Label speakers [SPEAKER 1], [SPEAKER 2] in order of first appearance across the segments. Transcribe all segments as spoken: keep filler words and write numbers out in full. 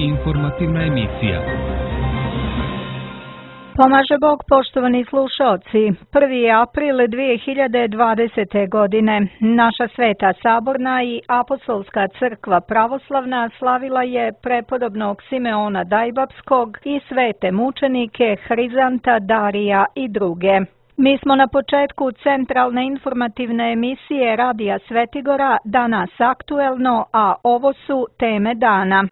[SPEAKER 1] Informativna emisija.
[SPEAKER 2] Pomaže Bog, poštovani slušaoci. prvi je april dvije hiljade dvadesete. godine. Naša Sveta Saborna i Apostolska crkva pravoslavna slavila je prepodobnog Simeona Dajbapskog i svete mučenike Hrizanta, Darija i druge. Mi smo na početku centralne informativne emisije Radija Svetigora, danas aktuelno, a ovo su teme dana.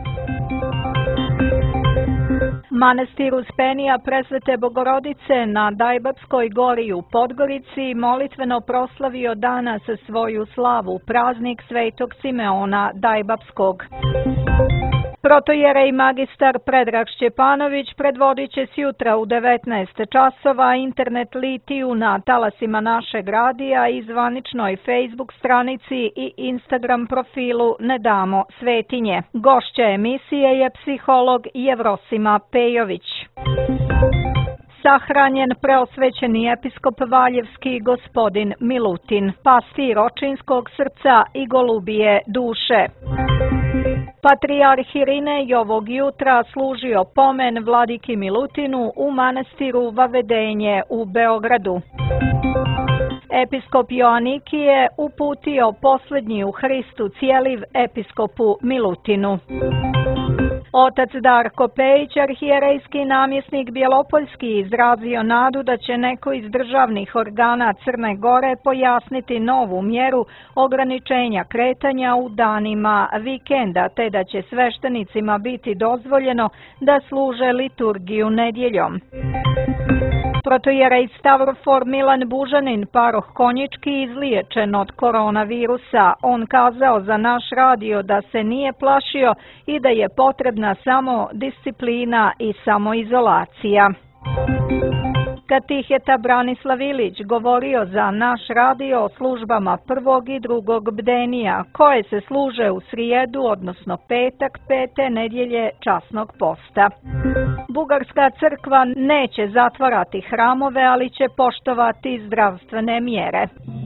[SPEAKER 2] Manastir Uspenija Presvete Bogorodice na Dajbapskoj gori u Podgorici molitveno proslavio danas svoju slavu, praznik Svetog Simeona Dajbapskog. Protojerej magistar Predrag Šćepanović predvodit će sjutra u devetnaest časova internet litiju na talasima našeg radija i zvaničnoj Facebook stranici i Instagram profilu Ne damo svetinje. Gošća emisije je psiholog Jevrosima Pejović. Sahranjen preosvećeni episkop Valjevski gospodin Milutin, pastir očinskog srca i golubije duše. Patrijarh Irinej ovog jutra služio pomen vladiki Milutinu u manastiru Vavedenje u Beogradu. Episkop Joanikije uputio posljednji u Hristu cijeliv episkopu Milutinu. Otac Darko Pejić, arhijerejski namjesnik Bjelopoljski, izrazio nadu da će neko iz državnih organa Crne Gore pojasniti novu mjeru ograničenja kretanja u danima vikenda, te da će sveštenicima biti dozvoljeno da služe liturgiju nedjeljom. Protojerej Stavrofor Milan Bužanin, paroh Konjički, izliječen od koronavirusa. On kazao za naš radio da se nije plašio i da je potrebna samo disciplina i samoizolacija. Katiheta Branislav Ilić govorio za naš radio o službama prvog i drugog bdenija, koje se služe u srijedu, odnosno petak, pete nedjelje časnog posta. Bugarska crkva neće zatvarati hramove, ali će poštovati zdravstvene mjere.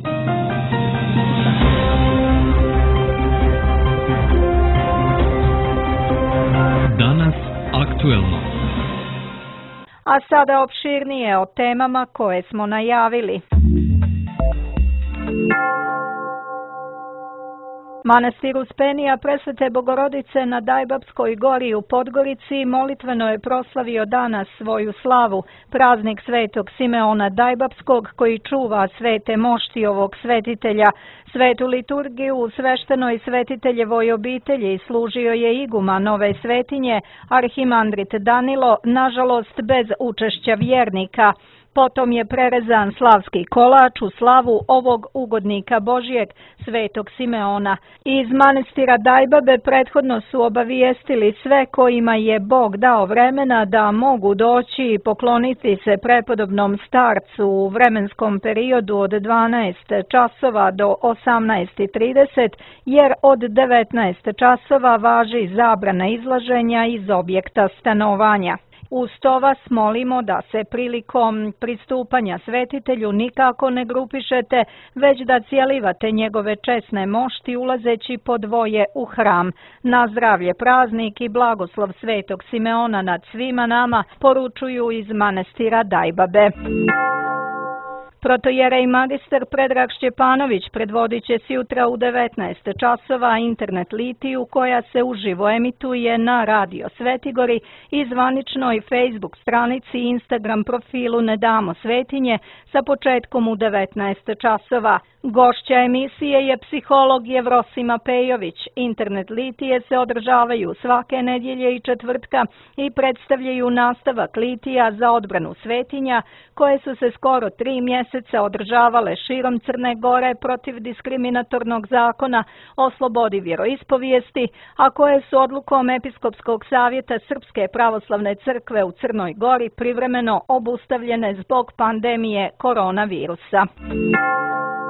[SPEAKER 1] Danas aktuelno.
[SPEAKER 2] A sada opširnije o temama koje smo najavili. Manastir Uspenija Presvete Bogorodice na Dajbapskoj gori u Podgorici molitveno je proslavio danas svoju slavu, praznik Svetog Simeona Dajbapskog koji čuva svete mošti ovog svetitelja. Svetu liturgiju u sveštenoj svetiteljevoj obitelji služio je iguma nove svetinje, arhimandrit Danilo, nažalost bez učešća vjernika. Potom je prerezan slavski kolač u slavu ovog ugodnika Božijeg, Svetog Simeona. Iz manastira Dajbabe prethodno su obavijestili sve kojima je Bog dao vremena da mogu doći i pokloniti se prepodobnom starcu u vremenskom periodu od dvanaest časova do osamnaest trideset, jer od devetnaest časova važi zabrana izlaženja iz objekta stanovanja. Uz to vas molimo da se prilikom pristupanja svetitelju nikako ne grupišete, već da cijelivate njegove česne mošti ulazeći po dvoje u hram. Na zdravlje, praznik i blagoslov Svetog Simeona nad svima nama poručuju iz manastira Dajbabe. Protojerej magistar Predrag Šćepanović predvodit će sjutra u devetnaest časova internet litiju koja se uživo emituje na Radio Svetigori i zvaničnoj Facebook stranici i Instagram profilu Ne damo svetinje sa početkom u devetnaest časova. Gošća emisije je psiholog Jevrosima Pejović. Internet litije se održavaju svake nedjelje i četvrtka i predstavljaju nastavak litija za odbranu svetinja koje su se skoro tri mjeseca održavale širom Crne Gore protiv diskriminatornog zakona o slobodi vjeroispovijesti, a koje su odlukom Episkopskog savjeta Srpske pravoslavne crkve u Crnoj Gori privremeno obustavljene zbog pandemije koronavirusa.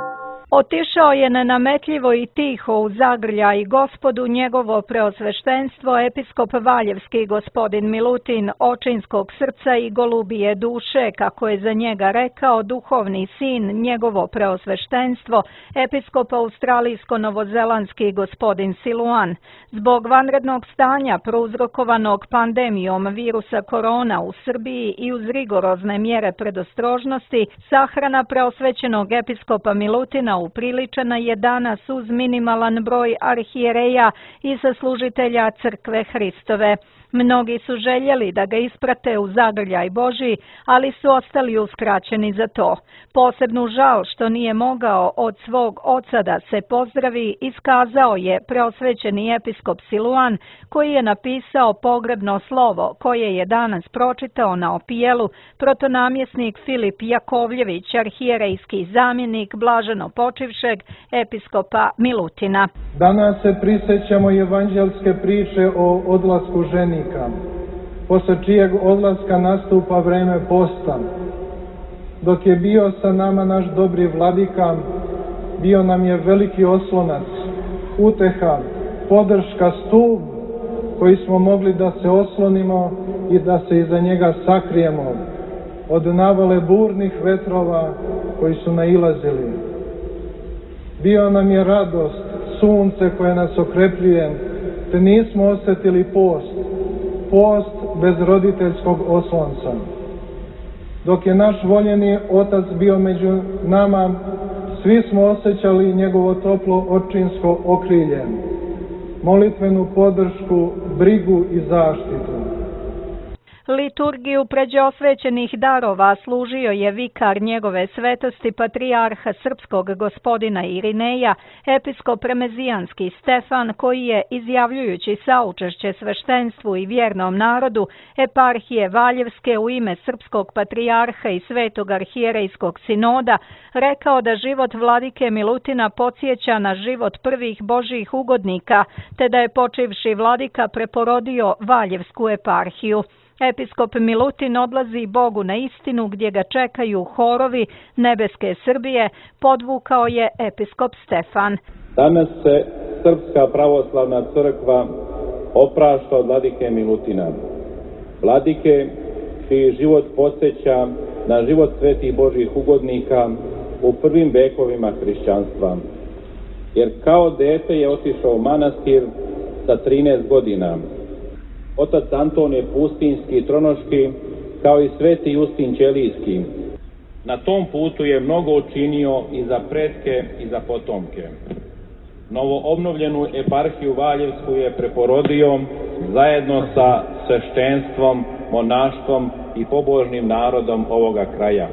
[SPEAKER 2] Otišao je nenametljivo i tiho u zagrljaj Gospodu njegovo preosveštenstvo episkop Valjevski gospodin Milutin, očinskog srca i golubije duše, kako je za njega rekao duhovni sin njegovo preosveštenstvo episkop australijsko-novozelandski gospodin Siluan. Zbog vanrednog stanja prouzrokovanog pandemijom virusa korona u Srbiji i uz rigorozne mjere predostrožnosti, sahrana preosvećenog episkopa Milutina upriličena je danas uz minimalan broj arhijereja i saslužitelja crkve Hristove. Mnogi su željeli da ga isprate u zagrljaj Božji, ali su ostali uskraćeni za to. Posebnu žal što nije mogao od svog oca da se pozdravi iskazao je preosvećeni episkop Siluan, koji je napisao pogrebno slovo koje je danas pročitao na opijelu protonamjesnik Filip Jakovljević, arhijerejski zamjenik blaženo počivšeg episkopa Milutina.
[SPEAKER 3] Danas se prisjećamo evanđelske priče o odlasku ženika, posle čijeg odlaska nastupa vreme posta. Dok je bio sa nama naš dobri vladika, bio nam je veliki oslonac, uteha, podrška, stup koji smo mogli da se oslonimo i da se iza njega sakrijemo od navale burnih vetrova koji su nailazili. Bio nam je radost, sunce koje nas okrepljuje, te nismo osjetili post, post bez roditeljskog oslonca. Dok je naš voljeni otac bio među nama, svi smo osjećali njegovo toplo očinsko okrilje, molitvenu podršku, brigu i zaštitu.
[SPEAKER 2] Liturgiju pređeosvećenih darova služio je vikar njegove svetosti patrijarha srpskog gospodina Irineja, episkop remezijanski Stefan, koji je, izjavljujući saučešće sveštenstvu i vjernom narodu eparhije Valjevske u ime srpskog patrijarha i svetog arhijerejskog sinoda, rekao da život vladike Milutina podsjeća na život prvih božjih ugodnika, te da je počivši vladika preporodio Valjevsku eparhiju. Episkop Milutin odlazi Bogu na istinu gdje ga čekaju horovi nebeske Srbije, podvukao je episkop Stefan.
[SPEAKER 4] Danas se Srpska pravoslavna crkva oprašta od vladike Milutina. Vladike čiji život podsjeća na život svetih božjih ugodnika u prvim vekovima hrišćanstva. Jer kao dete je otišao u manastir sa trinaest godina. Otac Anton je pustinski i tronoški, kao i sveti Justin Ćelijski. Na tom putu je mnogo učinio i za pretke i za potomke. Novo obnovljenu eparhiju Valjevsku je preporodio zajedno sa sveštenstvom, monaštvom i pobožnim narodom ovoga kraja.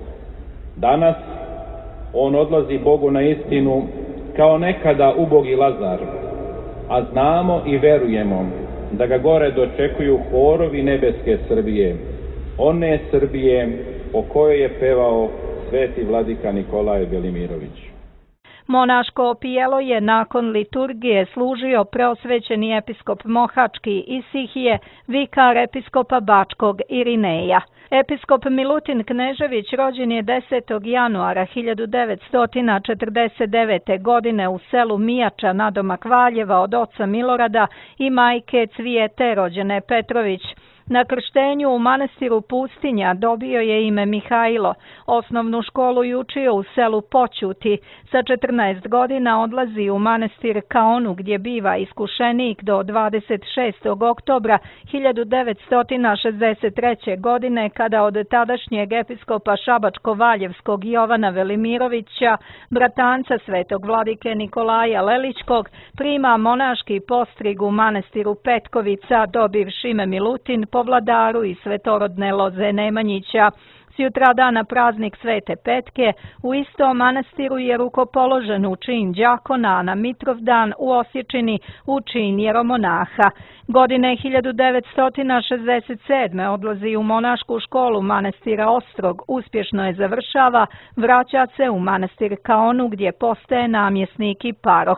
[SPEAKER 4] Danas on odlazi Bogu na istinu kao nekada ubogi Lazar, a znamo i verujemo da ga gore dočekuju horovi nebeske Srbije, one Srbije o kojoj je pevao sveti vladika Nikolaj Velimirović.
[SPEAKER 2] Monaško opijelo je nakon liturgije služio preosvećeni episkop Mohački Isihije, vikar episkopa Bačkog Irineja. Episkop Milutin Knežević rođen je desetog januara hiljadu devetsto četrdeset devete. godine u selu Mijača nadomak Valjeva od oca Milorada i majke Cvijete rođene Petrović. Na krštenju u manastiru Pustinja dobio je ime Mihajlo. Osnovnu školu je učio u selu Poćuti. Sa četrnaest godina odlazi u manastir Kaonu gdje biva iskušenik do dvadeset šestog oktobra hiljadu devetsto šezdeset treće. godine kada od tadašnjeg episkopa Šabačko-Valjevskog Jovana Velimirovića, bratanca svetog vladike Nikolaja Lelićkog, prima monaški postrig u manastiru Petkovica, dobivši ime Milutin po vladaru i svetorodne loze Nemanjića. Sjutra dana praznik Svete Petke u istom manastiru je rukopoložen u čin đakona, a na Mitrovdan u Osječini u čin jeromonaha. Godine hiljadu devetsto šezdeset sedme. odlazi u monašku školu manastira Ostrog, uspješno je završava, vraća se u manastir Kaonu gdje postaje namjesnik i paroh.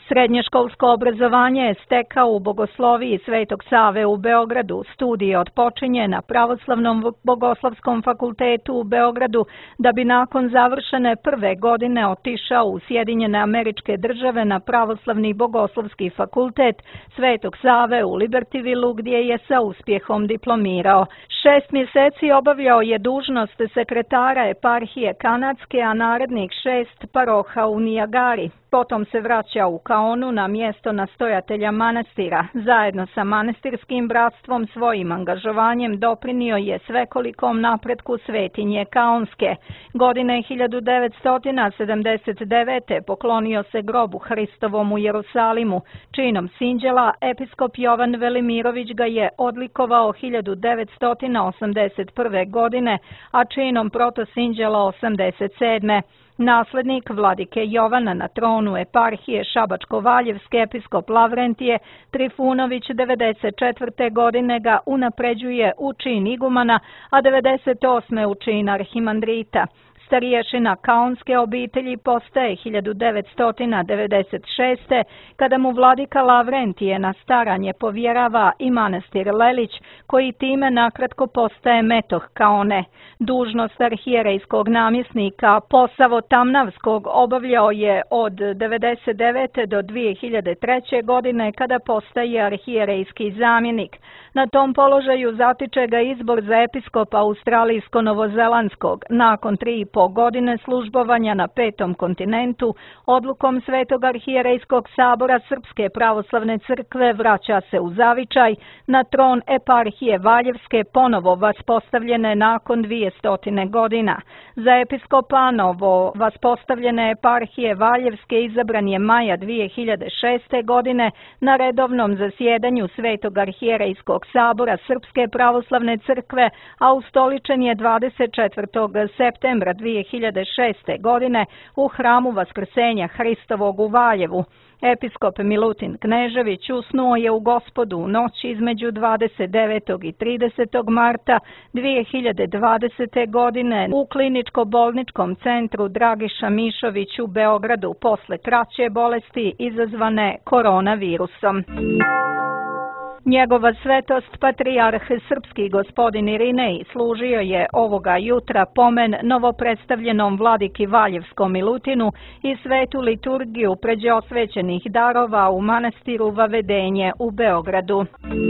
[SPEAKER 2] Srednješkolsko obrazovanje je stekao u Bogosloviji Svetog Save u Beogradu. Studije otpočinje na Pravoslavnom bogoslovskom fakultetu u Beogradu, da bi nakon završene prve godine otišao u Sjedinjene Američke Države na Pravoslavni bogoslovski fakultet Svetog Save u Libertyvillu, gdje je sa uspjehom diplomirao. Šest mjeseci obavljao je dužnost sekretara eparhije kanadske, a narednih šest paroha u Nijagari. Potom se vraća u Kaonu na mjesto nastojatelja manastira. Zajedno sa manastirskim bratstvom svojim angažovanjem doprinio je svekolikom napretku svetinje Kaonske. Godine hiljadu devetsto sedamdeset devete. poklonio se grobu Hristovom u Jerusalimu. Činom sinđela episkop Jovan Velimirović ga je odlikovao hiljadu devetsto osamdeset prve. godine, a činom protosinđela osamdeset sedme. Naslednik vladike Jovana na tronu eparhije Šabačko-Valjevske episkop Lavrentije Trifunović devedeset četvrte. godine ga unapređuje u čin igumana, a devedeset osme. u čin arhimandrita. Stariješina kaonske obitelji postaje hiljadu devetsto devedeset šeste. kada mu vladika Lavrentije na staranje povjerava i manastir Lelić, koji time nakratko postaje metoh Kaone. Dužnost arhijerejskog namjesnika Posavo-Tamnavskog obavljao je od devedeset devete. do dvije hiljade treće. godine, kada postaje arhijerejski zamjenik. Na tom položaju zatiče ga izbor za episkopa Australijsko-Novozelandskog. Nakon tri i po godine službovanja na petom kontinentu, odlukom Svetog arhijerejskog sabora Srpske pravoslavne crkve vraća se u zavičaj na tron eparhije Valjevske, ponovo vaspostavljene nakon dvijestotine godina. Za episkopa novo vaspostavljene eparhije Valjevske izabran je maja dvije hiljade šeste. godine na redovnom zasjedanju Svetog arhijerejskog sabora Srpske pravoslavne crkve, a ustoličen je dvadeset četvrtog septembra dvije hiljade šeste. godine u hramu Vaskrsenja Hristovog u Valjevu. Episkop Milutin Knežević usnuo je u Gospodu u noći između dvadeset devetog i tridesetog marta dvije hiljade dvadesete. godine u kliničko-bolničkom centru Dragiša Mišović u Beogradu posle kraće bolesti izazvane koronavirusom. Njegova svetost patrijarh srpski gospodin Irinej služio je ovoga jutra pomen novopredstavljenom vladiki Valjevskom Milutinu i svetu liturgiju pređe osvećenih darova u manastiru Vavedenje u Beogradu.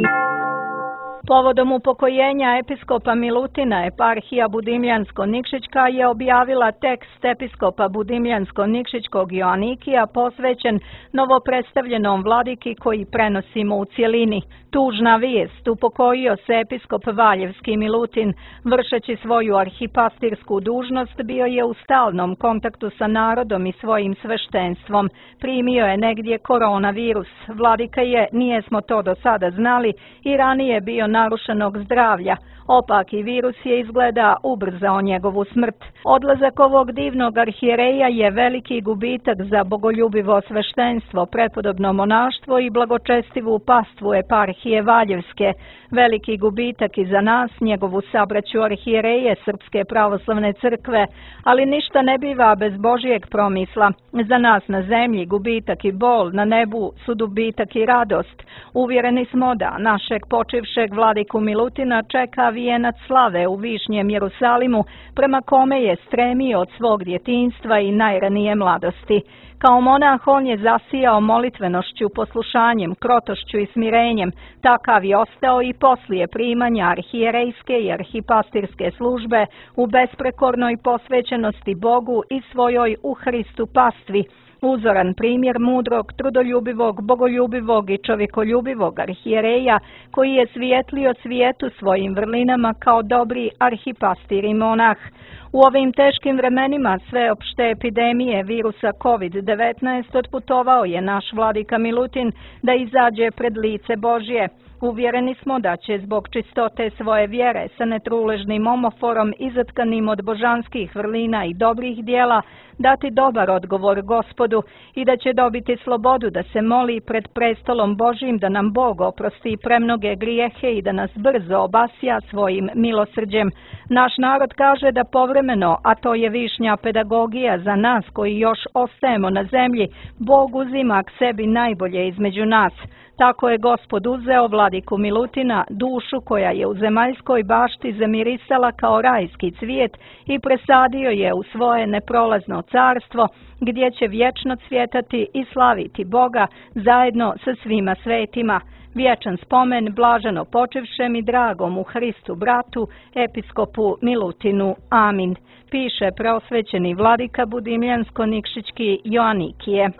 [SPEAKER 2] Povodom upokojenja episkopa Milutina, eparhija Budimljansko-Nikšićka je objavila tekst episkopa Budimljansko-Nikšićkog Joanikija posvećen novopredstavljenom vladiki koji prenosimo u cjelini. Tužna vijest, upokojio se episkop Valjevski Milutin. Vršeći svoju arhipastirsku dužnost bio je u stalnom kontaktu sa narodom i svojim sveštenstvom. Primio je negdje koronavirus. Vladika je, nije smo to do sada znali, i ranije bio narušenog zdravlja. Opaki virus je izgleda ubrzao njegovu smrt. Odlazak ovog divnog arhijereja je veliki gubitak za bogoljubivo sveštenstvo, prepodobno monaštvo i blagočestivu pastvu eparhije Valjevske. Veliki gubitak i za nas, njegovu sabraću arhijereje Srpske pravoslavne crkve, ali ništa ne biva bez Božijeg promisla. Za nas na zemlji gubitak i bol, na nebu su dobitak i radost. Uvjereni smo da našeg počivšeg vladiku Milutina čeka vijenac slave u višnjem Jerusalimu, prema kome je stremio od svog djetinjstva i najranije mladosti. Kao monah on je zasijao molitvenošću, poslušanjem, krotošću i smirenjem. Takav je ostao i poslije primanja arhijerejske i arhipastirske službe u besprekornoj posvećenosti Bogu i svojoj u Hristu pastvi. Uzoran primjer mudrog, trudoljubivog, bogoljubivog i čovjekoljubivog arhijereja koji je svijetlio svijetu svojim vrlinama kao dobri arhipastir i monah. U ovim teškim vremenima sveopšte epidemije virusa kovid devetnaest otputovao je naš vladika Milutin da izađe pred lice Božje. Uvjereni smo da će zbog čistote svoje vjere sa netruležnim omoforom izatkanim od božanskih vrlina i dobrih dijela dati dobar odgovor Gospodu i da će dobiti slobodu da se moli pred prestolom Božjim da nam Bog oprosti premnoge grijehe i da nas brzo obasja svojim milosrđem. Naš narod kaže da povremeno, a to je višnja pedagogija za nas koji još ostajemo na zemlji, Bog uzima k sebi najbolje između nas. Tako je Gospod uzeo vladiku Milutina, dušu koja je u zemaljskoj bašti zamirisala kao rajski cvijet i presadio je u svoje neprolazno carstvo, gdje će vječno cvjetati i slaviti Boga zajedno sa svima svetima. Vječan spomen blaženo počivšem i dragom u Hristu bratu, episkopu Milutinu. Amin. Piše preosvećeni vladika Budimljansko-Nikšićki Joanikije.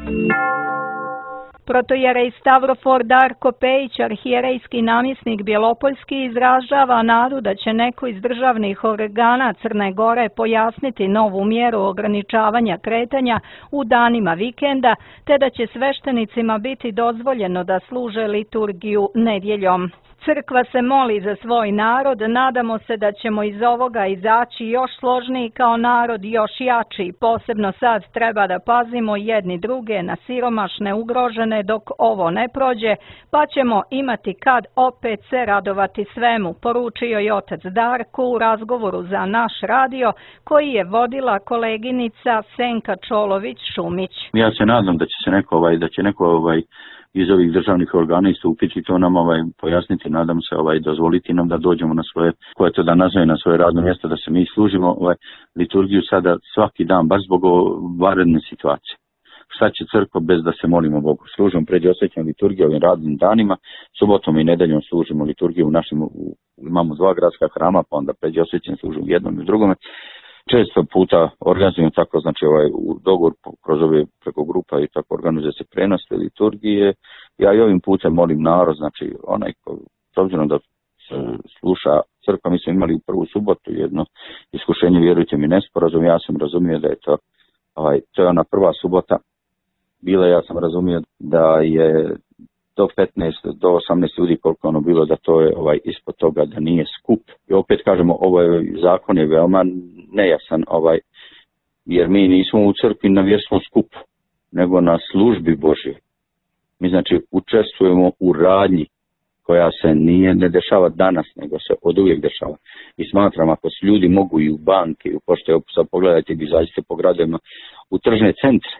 [SPEAKER 2] Protojerej Stavrofor Darko Pejić, arhijerejski namjesnik Bjelopoljski, izražava nadu da će neko iz državnih organa Crne Gore pojasniti novu mjeru ograničavanja kretanja u danima vikenda, te da će sveštenicima biti dozvoljeno da služe liturgiju nedjeljom. Crkva se moli za svoj narod, nadamo se da ćemo iz ovoga izaći još složniji kao narod, još jači. Posebno sad treba da pazimo jedni druge na siromašne, ugrožene dok ovo ne prođe, pa ćemo imati kad opet se radovati svemu, poručio je otac Darko u razgovoru za naš radio koji je vodila koleginica Senka Čolović-Šumić.
[SPEAKER 5] Ja se nadam da će se neko ovaj, da će neko ovaj iz ovih državnih organa istupiti, to nam ovaj pojasniti, nadam se ovaj dozvoliti nam da dođemo na svoje, koje to da nazove na svoje radno mjesto, da se mi služimo ovaj liturgiju sada svaki dan, baš zbog vanredne situacije. Šta će crkva bez da se molimo Bogu? Služimo pređe osvećenu liturgiju ovim radnim danima, subotom i nedeljom služimo liturgiju u našem, u, imamo dva gradska hrama, pa onda pređe osvećen služimo jednom i drugome. Često puta organizujemo tako, znači ovaj u dogovor kroz ove preko grupa i tako organizuje se prenos liturgije. Ja i ovim putem molim narod, znači onaj ko, s obzirom da se sluša crkva, mi smo imali u prvu subotu jedno iskušenje, vjerujte mi, nesporazum, ja sam razumio da je to, ovaj, to je ona prva subota bila, ja sam razumio da je do petnaest do osamnaest ljudi koliko ono bilo, da to je ovaj ispod toga da nije skup. I opet kažemo, ovaj zakon je veoma nejasan, ovaj jer mi nismo u crkvi na vjerskom skupu, nego na službi Božjoj. Mi znači učestvujemo u radnji koja se nije ne dešava danas, nego se oduvijek dešava. I smatram, ako se ljudi mogu i u banke, i u pošte, sad pogledajte gdje izađete po gradovima, u tržne centre,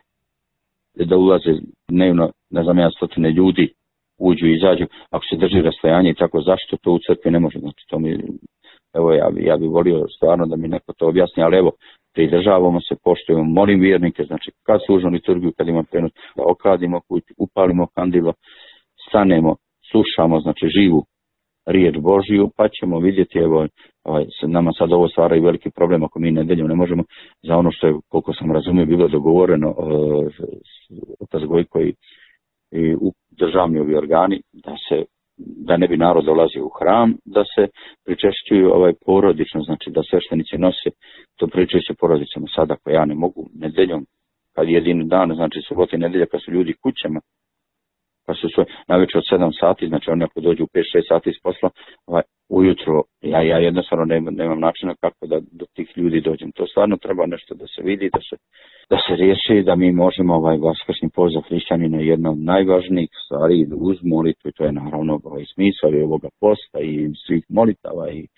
[SPEAKER 5] da ulaze dnevno, ne znam ja, stotine ljudi, uđu i izađu, ako se drži rastojanje i tako, zašto to u crkvi ne može? Znači, to mi, evo, ja, ja bih volio stvarno da mi neko to objasni, ali evo, pridržavamo se, poštujemo, molim vjernike, znači, kad služimo liturgiju, kad imamo prenos, da okladimo kuću, upalimo kandilo, stanemo, slušamo, znači, živu riječ Božiju, pa ćemo vidjeti, evo, ovaj, nama sad ovo stvara i veliki problem ako mi nedeljom ne možemo, za ono što je, koliko sam razumio, bilo dogovoreno uh, otac Gojko i, i u državni ovi organi, da se da ne bi narod dolazio u hram, da se pričešćuju ovaj porodično, znači da sveštenici nose to pričešće porodicama. Sad ako ja ne mogu nedeljom, kad jedini dan, znači subota i nedelja, kad su ljudi kućama, pa su sve navečer od sedam sati, znači oni ako dođu u pet šest sati iz posla, ovaj, ujutro, ja, ja jednostavno nemam, nemam načina kako da do tih ljudi dođem. To stvarno treba nešto da se vidi, da se, da se riješi, da mi možemo ovaj vaskrsni post za hrišćanina jedna od najvažnijih stvari uz molitvu, i to je naravno ovaj smisao i ovoga posta i svih molitava. I...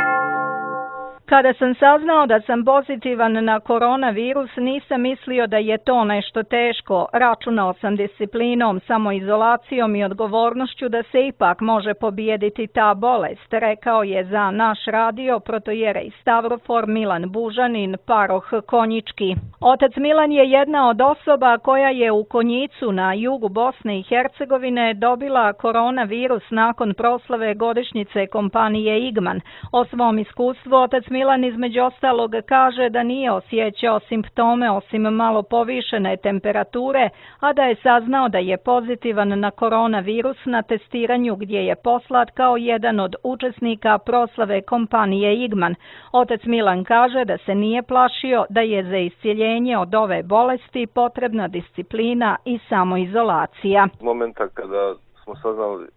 [SPEAKER 2] Kada sam saznao da sam pozitivan na koronavirus, nisam mislio da je to nešto teško. Računao sam disciplinom, samoizolacijom i odgovornošću da se ipak može pobijediti ta bolest, rekao je za naš radio protojerej Stavrofor Milan Bužanin, paroh Konjički. Otac Milan je jedna od osoba koja je u Konjicu na jugu Bosne i Hercegovine dobila koronavirus nakon proslave godišnjice kompanije Igman. O svom iskustvu otac Milan između ostalog kaže da nije osjećao simptome osim malo povišene temperature, a da je saznao da je pozitivan na koronavirus na testiranju gdje je poslat kao jedan od učesnika proslave kompanije Igman. Otac Milan kaže da se nije plašio, da je za iscjeljenje od ove bolesti potrebna disciplina i samoizolacija.
[SPEAKER 6] Momenta kada smo saznali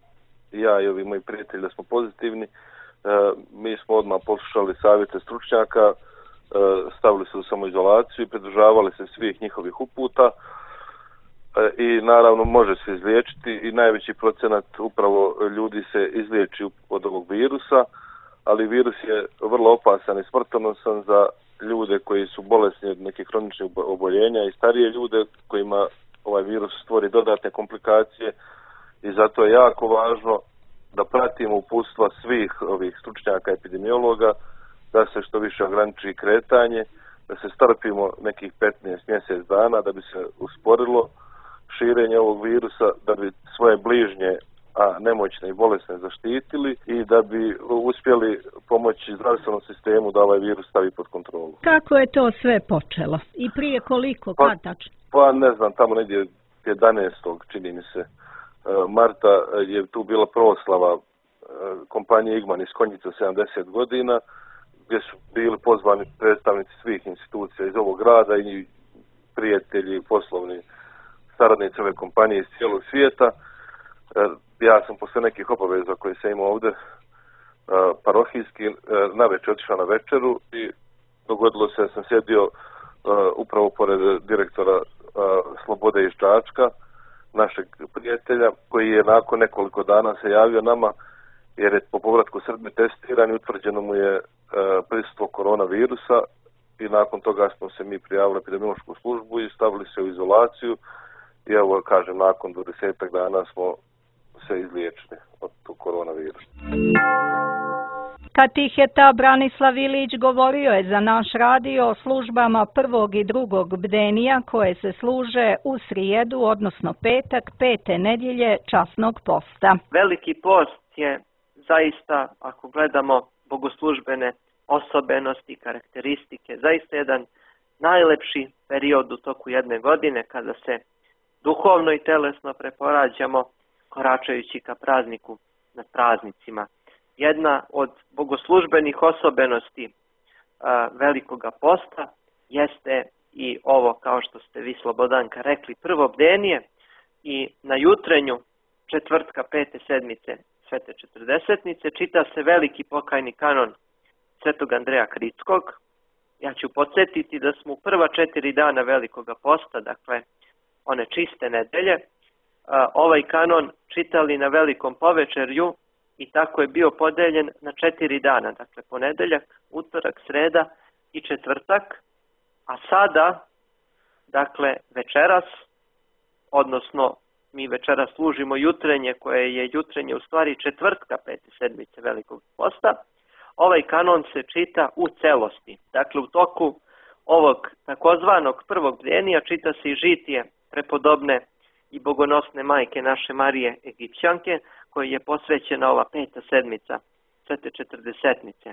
[SPEAKER 6] ja i ovi moji prijatelji da smo pozitivni. Mi smo odmah poslušali savjete stručnjaka, stavili se u samoizolaciju i pridržavali se svih njihovih uputa i naravno može se izliječiti i najveći procenat upravo ljudi se izliječi od ovog virusa, ali virus je vrlo opasan i smrtonosan za ljude koji su bolesni od nekih hroničnih oboljenja i starije ljude kojima ovaj virus stvori dodatne komplikacije i zato je jako važno da pratimo uputstva svih ovih stručnjaka epidemiologa, da se što više ograniči kretanje, da se strpimo nekih petnaest mjesec dana da bi se usporilo širenje ovog virusa, da bi svoje bližnje, a nemoćne i bolesne zaštitili i da bi uspjeli pomoći zdravstvenom sistemu da ovaj virus stavi pod kontrolu.
[SPEAKER 2] Kako je to sve počelo? I prije koliko?
[SPEAKER 6] Pa,
[SPEAKER 2] kad tačno?
[SPEAKER 6] Pa ne znam, tamo negdje jedanaestog čini mi se marta je tu bila proslava kompanije Igman iz Konjica sedamdeset godina, gdje su bili pozvani predstavnici svih institucija iz ovog grada i prijatelji, poslovni saradnici ove kompanije iz cijelog svijeta. Ja sam posle nekih obaveza koje sam imao ovdje parohijski navečer otišao na večeru i dogodilo se da sam sjedio upravo pored direktora Slobode iz Čačka, našeg prijatelja, koji je nakon nekoliko dana se javio nama jer je po povratku Srbije testiran i utvrđeno mu je prisustvo koronavirusa i nakon toga smo se mi prijavili epidemiološku službu i stavili se u izolaciju i evo kažem nakon dvadesetak dana smo se izliječili od tog koronavirusa.
[SPEAKER 2] Kad ih je ta Branislav Ilić govorio je za naš radio o službama prvog i drugog bdenija koje se služe u srijedu, odnosno petak, pete nedjelje časnog posta.
[SPEAKER 7] Veliki post je zaista, ako gledamo bogoslužbene osobenosti, karakteristike, zaista jedan najlepši period u toku jedne godine kada se duhovno i telesno preporađamo koračajući ka prazniku nad praznicima. Jedna od bogoslužbenih osobenosti a, velikoga posta jeste i ovo, kao što ste vi Slobodanka rekli, prvo bdenije i na jutrenju četvrtka pete sedmice Svete četrdesetnice čita se veliki pokajni kanon Svetog Andreja Kritskog. Ja ću podsjetiti da smo u prva četiri dana velikoga posta, dakle one čiste nedelje, a, ovaj kanon čitali na velikom povečerju i tako je bio podeljen na četiri dana, dakle ponedeljak, utorak, sreda i četvrtak, a sada, dakle večeras, odnosno mi večeras služimo jutrenje koje je jutrenje u stvari četvrtka pete sedmice velikog posta, ovaj kanon se čita u celosti. Dakle u toku ovog takozvanog prvog bdenija čita se i žitije prepodobne i bogonosne majke naše Marije Egipćanke, koji je posvećena ova peta sedmica Svete četrdesetnice.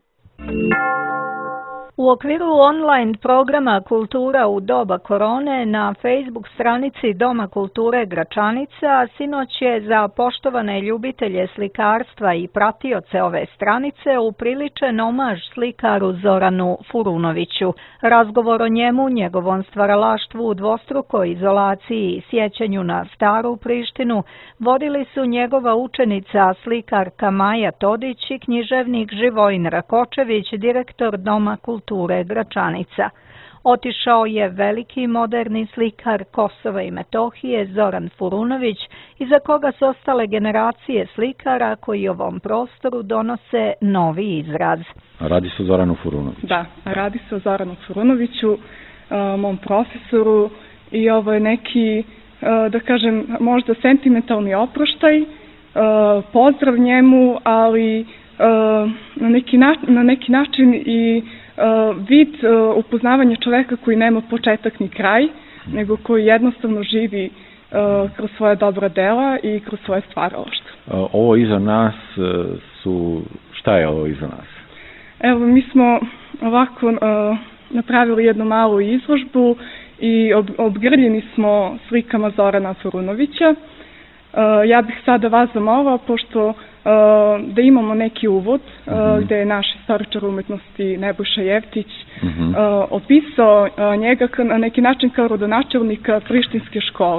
[SPEAKER 2] U okviru online programa Kultura u doba korone na Facebook stranici Doma kulture Gračanica sinoć je za poštovane ljubitelje slikarstva i pratioce ove stranice upriličen omaž slikaru Zoranu Furunoviću. Razgovor o njemu, njegovom stvaralaštvu u dvostrukoj izolaciji i sjećanju na staru Prištinu vodili su njegova učenica slikarka Maja Todić i književnik Živojin Rakočević, direktor Doma kulture Gračanica. Otišao je veliki moderni slikar Kosova i Metohije Zoran Furunović, iza koga su ostale generacije slikara koji ovom prostoru donose novi izraz.
[SPEAKER 8] Radi se o Zoranu Furunoviću.
[SPEAKER 9] Da, radi se o Zoranu Furunoviću, mom profesoru, i ovo je neki, da kažem, možda sentimentalni oproštaj, pozdrav njemu, ali na neki, na, na neki način i vid upoznavanja čoveka koji nema početak ni kraj, nego koji jednostavno živi kroz svoje dobra dela i kroz svoje stvaralaštvo.
[SPEAKER 8] Ovo iza nas su, šta je ovo iza nas?
[SPEAKER 9] Evo, mi smo ovako napravili jednu malu izložbu i ob, obgrljeni smo slikama Zorana Furunovića. Ja bih sada vas zamolila, pošto da imamo neki uvod, uh-huh. gde je naš istoričar umetnosti Nebojša Jevtić uh-huh. opisao njega na neki način kao rodonačelnika prištinske škole,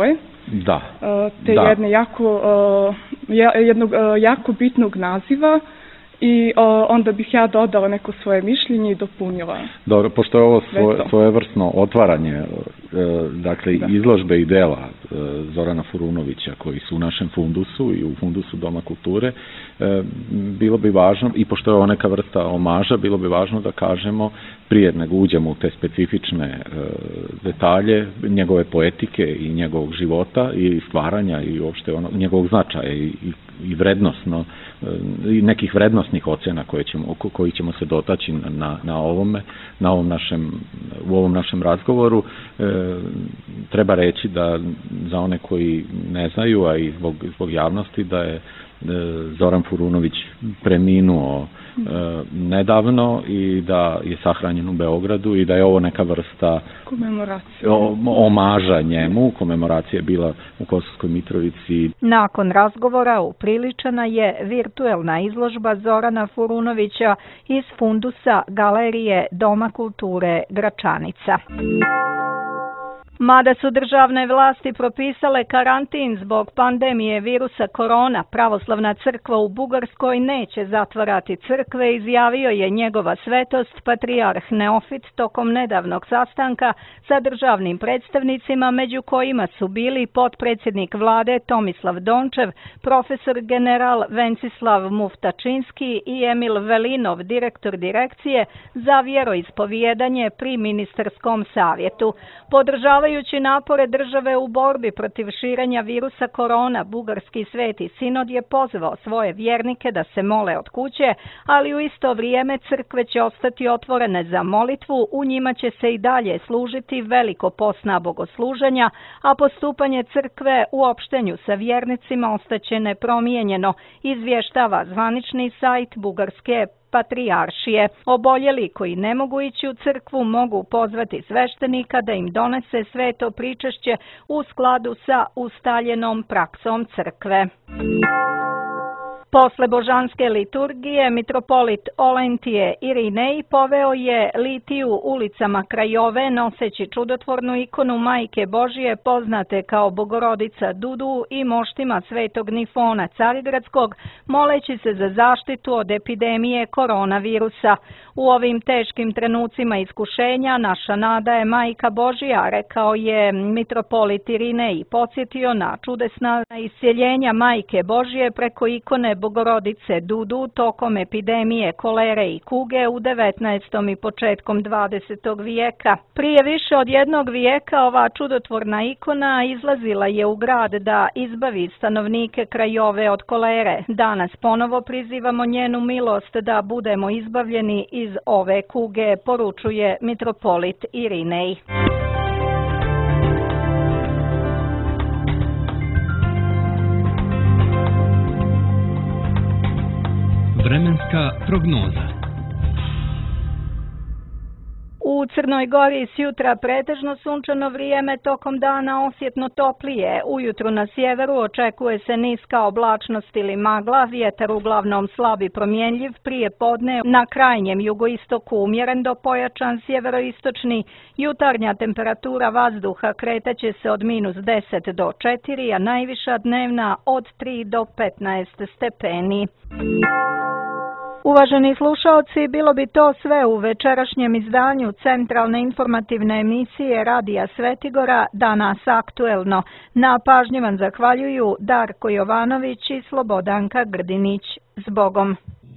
[SPEAKER 8] Da.
[SPEAKER 9] te
[SPEAKER 8] da.
[SPEAKER 9] jedne jako, jednog jako bitnog naziva i onda bih ja dodala neko svoje mišljenje i dopunila.
[SPEAKER 8] Dobro, pošto je ovo svoje, svojevrsno otvaranje dakle da. izložbe i dela Zorana Furunovića koji su u našem fundusu i u fundusu Doma kulture, bilo bi važno, i pošto je ovo neka vrsta omaža, bilo bi važno da kažemo prije nego uđemo u te specifične detalje njegove poetike i njegovog života i stvaranja i uopšte ono, njegovog značaja i, i, i vrednosno i nekih vrednosnih ocena koje ćemo, koji ćemo se dotaći na, na ovome, na ovom našem, u ovom našem razgovoru. E, treba reći da za one koji ne znaju, a i zbog, zbog javnosti, da je Zoran Furunović preminuo e, nedavno i da je sahranjen u Beogradu i da je ovo neka vrsta
[SPEAKER 9] komemoracije.
[SPEAKER 8] Omaža njemu. Komemoracija je bila u Kosovskoj Mitrovici.
[SPEAKER 2] Nakon razgovora upriličena je virtuelna izložba Zorana Furunovića iz fundusa Galerije Doma kulture Gračanica. Mada su državne vlasti propisale karantin zbog pandemije virusa korona, Pravoslavna crkva u Bugarskoj neće zatvarati crkve, izjavio je njegova svetost patrijarh Neofit tokom nedavnog sastanka sa državnim predstavnicima, među kojima su bili potpredsjednik vlade Tomislav Dončev, profesor general Vencislav Muftačinski i Emil Velinov, direktor direkcije za vjeroispovijedanje pri ministarskom savjetu. Podržavaju Podržavajući napore države u borbi protiv širenja virusa korona, Bugarski sveti sinod je pozvao svoje vjernike da se mole od kuće, ali u isto vrijeme crkve će ostati otvorene za molitvu, u njima će se i dalje služiti veliko posna bogosluženja, a postupanje crkve u opštenju sa vjernicima ostaće nepromijenjeno, izvještava zvanični sajt Bugarske patrijaršije. Oboljeli koji ne mogu ići u crkvu mogu pozvati sveštenika da im donese sveto pričešće u skladu sa ustaljenom praksom crkve. Posle božanske liturgije, mitropolit Olentije Irinej poveo je litiju ulicama Krajove noseći čudotvornu ikonu Majke Božije poznate kao Bogorodica Dudu i moštima Svetog Nifona Carigradskog, moleći se za zaštitu od epidemije koronavirusa. U ovim teškim trenucima iskušenja naša nada je Majka Božija, rekao je mitropolit Irinej, podsjetio na čudesna iscjeljenja Majke Božije preko ikone Bogorodice Dudu tokom epidemije kolere i kuge u devetnaestom i početkom dvadesetog vijeka. Prije više od jednog vijeka ova čudotvorna ikona izlazila je u grad da izbavi stanovnike Krajove od kolere. Danas ponovo prizivamo njenu milost da budemo izbavljeni iz ove kuge, poručuje mitropolit Irinej.
[SPEAKER 1] Vremenska prognoza.
[SPEAKER 2] U Crnoj Gori sjutra pretežno sunčano vrijeme, tokom dana osjetno toplije. Ujutru na sjeveru očekuje se niska oblačnost ili magla, vjetar uglavnom slab i promjenjiv, prije podne na krajnjem jugoistoku umjeren do pojačan sjeveroistočni. Jutarnja temperatura vazduha kretaće se od minus deset do četiri, a najviša dnevna od tri do petnaest stepeni. Uvaženi slušaoci, bilo bi to sve u večerašnjem izdanju centralne informativne emisije Radija Svetigora Danas aktuelno. Na pažnji vam zahvaljuju Darko Jovanović i Slobodanka Grdinić. Zbogom.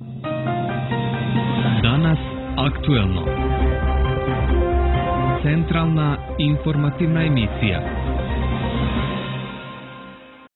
[SPEAKER 1] Danas aktuelno. Centralna informativna emisija.